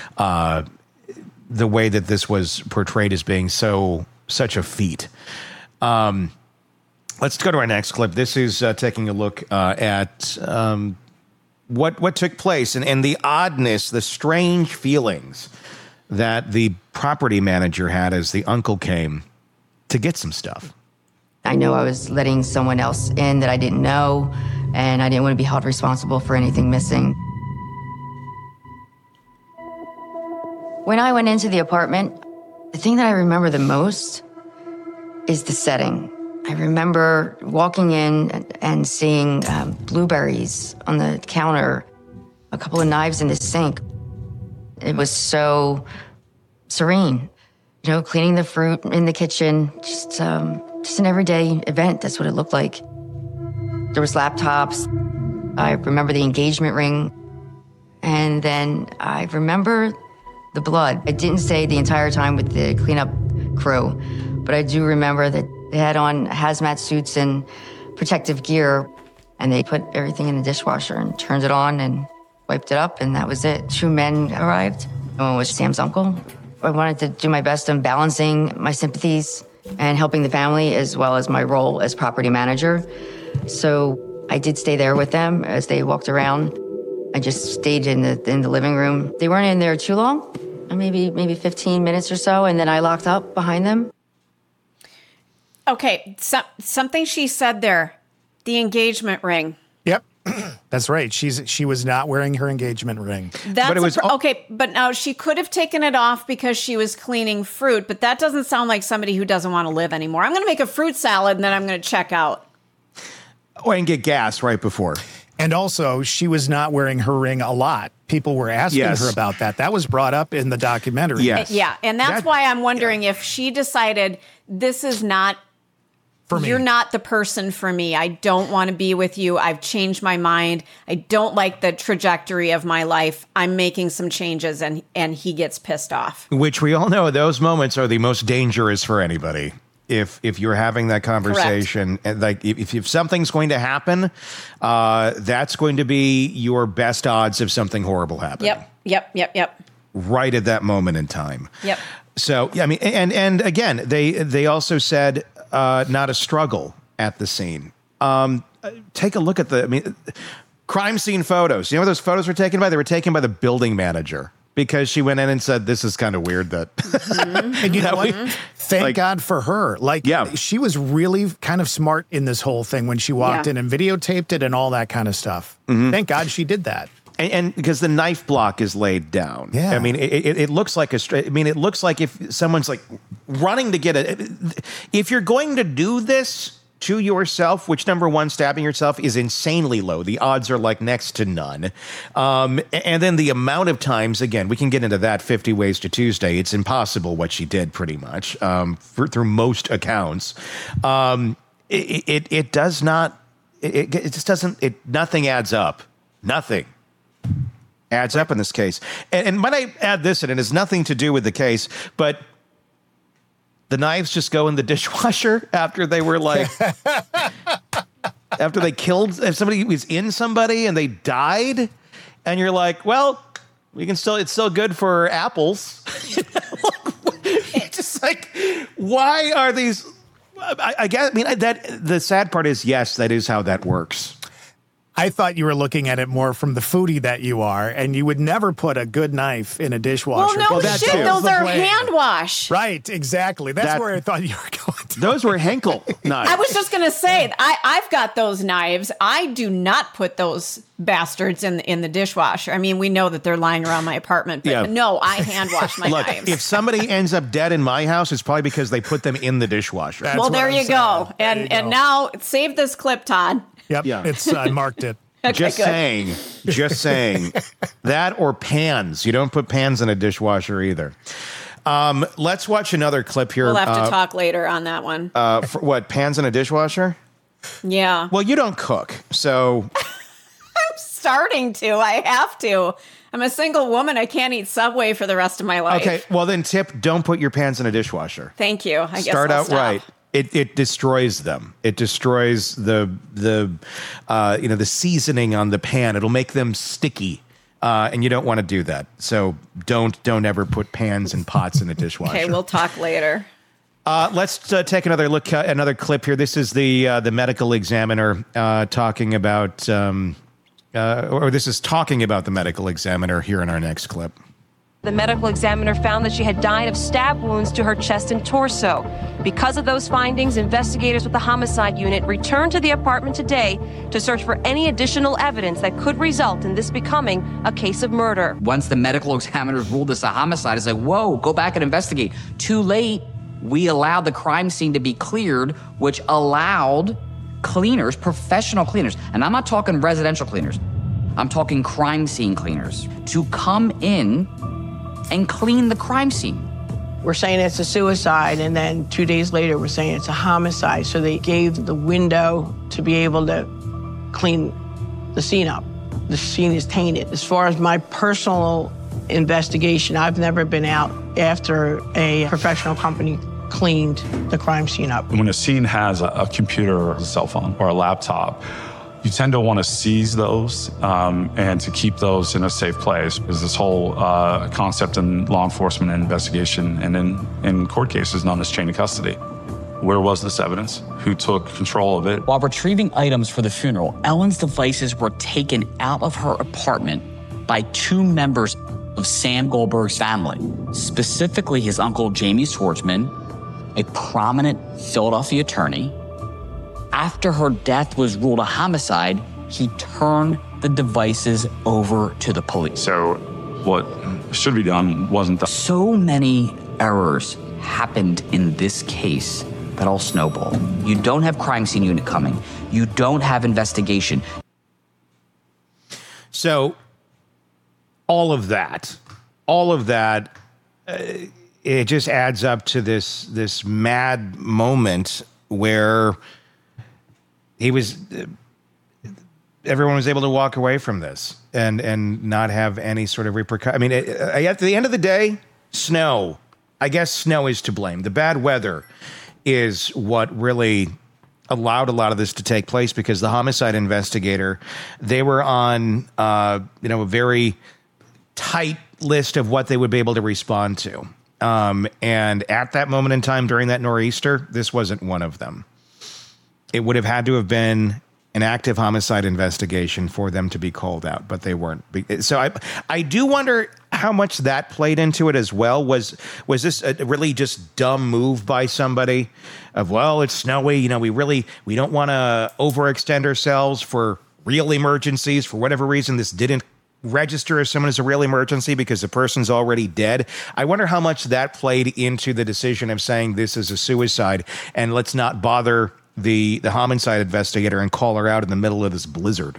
the way that this was portrayed as being such a feat. Let's go to our next clip. This is taking a look at what took place and the oddness, the strange feelings that the property manager had as the uncle came to get some stuff. I know I was letting someone else in that I didn't know, and I didn't want to be held responsible for anything missing. When I went into the apartment, the thing that I remember the most is the setting. I remember walking in and seeing blueberries on the counter, a couple of knives in the sink. It was so serene, cleaning the fruit in the kitchen, just an everyday event. That's what it looked like. There was laptops. I remember the engagement ring. And then I remember the blood. I didn't stay the entire time with the cleanup crew, but I do remember that they had on hazmat suits and protective gear, and they put everything in the dishwasher and turned it on and wiped it up, and that was it. 2 men arrived. One was Sam's uncle. I wanted to do my best in balancing my sympathies and helping the family as well as my role as property manager. So I did stay there with them as they walked around. I just stayed in the living room. They weren't in there too long, maybe 15 minutes or so, and then I locked up behind them. Okay, something she said there, the engagement ring. Yep, that's right. She was not wearing her engagement ring. Okay, but now she could have taken it off because she was cleaning fruit, but that doesn't sound like somebody who doesn't want to live anymore. I'm going to make a fruit salad and then I'm going to check out. Oh, and get gas right before. And also, she was not wearing her ring a lot. People were asking her about that. That was brought up in the documentary. Yes. Yeah, and that's why I'm wondering if she decided this is not for me. You're not the person for me. I don't want to be with you. I've changed my mind. I don't like the trajectory of my life. I'm making some changes, and he gets pissed off. Which we all know those moments are the most dangerous for anybody. If you're having that conversation, and like if something's going to happen, that's going to be your best odds of something horrible happening. Yep. Right at that moment in time. Yep. So I mean, and again, they also said not a struggle at the scene. Take a look at crime scene photos. You know where those photos were taken by? They were taken by the building manager. Because she went in and said, this is kind of weird that... And you know what? Thank God for her. She was really kind of smart in this whole thing when she walked in and videotaped it and all that kind of stuff. Mm-hmm. Thank God she did that. And because the knife block is laid down. Yeah. I mean, it looks like it looks like if someone's like running to get it. If you're going to do this, to yourself, which, number one, stabbing yourself is insanely low. The odds are like next to none. And then the amount of times, again, we can get into that 50 Ways to Tuesday. It's impossible what she did, pretty much, through most accounts. It does not, it just doesn't, nothing adds up. Nothing adds up in this case. And might I add this, and it has nothing to do with the case, but the knives just go in the dishwasher after they were like, after they killed, if somebody was in somebody and they died, and you're like, well, we can still, it's still good for apples. It's just like, why are these? I guess, I mean, that the sad part is, yes, that is how that works. I thought you were looking at it more from the foodie that you are, and you would never put a good knife in a dishwasher. Well, no shit. Those are hand wash. Right, exactly. That's where I thought you were going to. Those were Henkel knives. I was just going to say, I've got those knives. I do not put those bastards in the dishwasher. I mean, we know that they're lying around my apartment, but no, I hand wash my knives. If somebody ends up dead in my house, it's probably because they put them in the dishwasher. Well, there you go. And now, save this clip, Todd. Yep, it's I marked it. Okay, just saying. That or pans. You don't put pans in a dishwasher either. Let's watch another clip here. We'll have to talk later on that one. For what, pans in a dishwasher? Yeah. Well, you don't cook, so... I'm starting to. I have to. I'm a single woman. I can't eat Subway for the rest of my life. Okay, well then tip, don't put your pans in a dishwasher. Thank you. I guess Start I'll out stop. right. It destroys them. It destroys the seasoning on the pan. It'll make them sticky, and you don't want to do that. So don't ever put pans and pots in a dishwasher. Okay, we'll talk later. Let's take another look at another clip here. This is the medical examiner talking about, or this is talking about the medical examiner here in our next clip. The medical examiner found that she had died of stab wounds to her chest and torso. Because of those findings, investigators with the homicide unit returned to the apartment today to search for any additional evidence that could result in this becoming a case of murder. Once the medical examiners ruled this a homicide, it's like, whoa, go back and investigate. Too late. We allowed the crime scene to be cleared, which allowed cleaners, professional cleaners, and I'm not talking residential cleaners, I'm talking crime scene cleaners, to come in and clean the crime scene. We're saying it's a suicide, and then 2 days later, we're saying it's a homicide. So they gave the window to be able to clean the scene up. The scene is tainted. As far as my personal investigation, I've never been out after a professional company cleaned the crime scene up. When a scene has a computer or a cell phone or a laptop, you tend to want to seize those and to keep those in a safe place. There's this whole concept in law enforcement and investigation and in court cases known as chain of custody. Where was this evidence? Who took control of it? While retrieving items for the funeral, Ellen's devices were taken out of her apartment by two members of Sam Goldberg's family, specifically his uncle Jamie Schwartzman, a prominent Philadelphia attorney. After her death was ruled a homicide, he turned the devices over to the police. So what should be done wasn't done. So many errors happened in this case that all snowball. You don't have crime scene unit coming. You don't have investigation. So all of that, it just adds up to this mad moment where everyone was able to walk away from this and not have any sort of repercussion. I mean, at the end of the day, snow. I guess snow is to blame. The bad weather is what really allowed a lot of this to take place, because the homicide investigator, they were on a very tight list of what they would be able to respond to. And at that moment in time during that nor'easter, this wasn't one of them. It would have had to have been an active homicide investigation for them to be called out, but they weren't. So I do wonder how much that played into it as well. Was this a really just dumb move by somebody of, well, it's snowy, we don't want to overextend ourselves for real emergencies. For whatever reason, this didn't register as someone as a real emergency because the person's already dead. I wonder how much that played into the decision of saying this is a suicide and let's not bother the homicide investigator and call her out in the middle of this blizzard.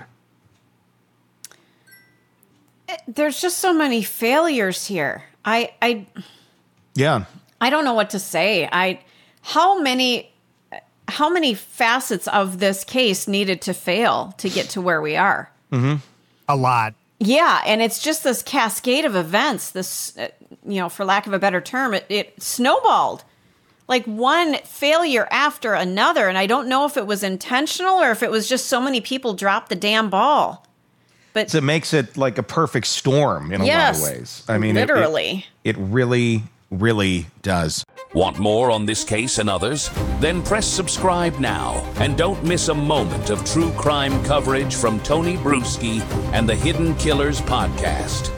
There's just so many failures here. I don't know what to say. How many facets of this case needed to fail to get to where we are? Mm-hmm. A lot. Yeah, and it's just this cascade of events. This, for lack of a better term, it snowballed. Like one failure after another, and I don't know if it was intentional or if it was just so many people dropped the damn ball. But so it makes it like a perfect storm in a lot of ways. I mean, literally. It really, really does. Want more on this case and others? Then press subscribe now and don't miss a moment of true crime coverage from Tony Bruschi and the Hidden Killers podcast.